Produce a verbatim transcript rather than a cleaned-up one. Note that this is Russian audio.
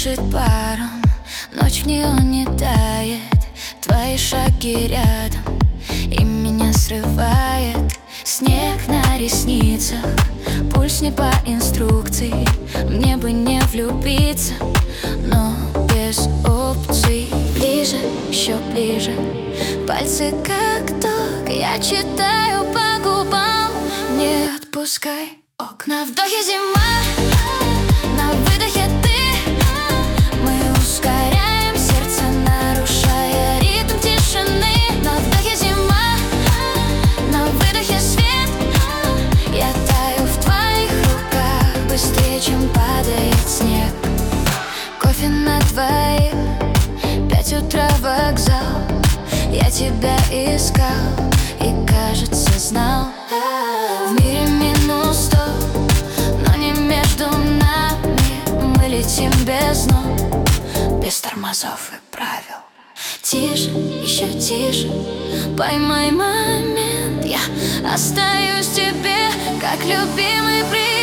дышит паром, ночь в неоне тает, твои шаги рядом, и меня срывает снег на ресницах. Пульс не по инструкции, мне бы не влюбиться, но без опций. Ближе, еще ближе, пальцы как ток, я читаю по губам. Не отпускай, окна вдохе зима, на выдохе ты. Мы ускоряем сердце, нарушая ритм тишины. На вдохе зима, на выдохе свет. Я таю в твоих руках быстрее, чем падает снег. Кофе на двоих, пять утра вокзал. Я тебя искал и, кажется, знал. В мире минус сто, но не между нами. Мы летим без ног, без тормозов и правил. Тише, еще тише, поймай момент. Я остаюсь тебе, как любимый приятель.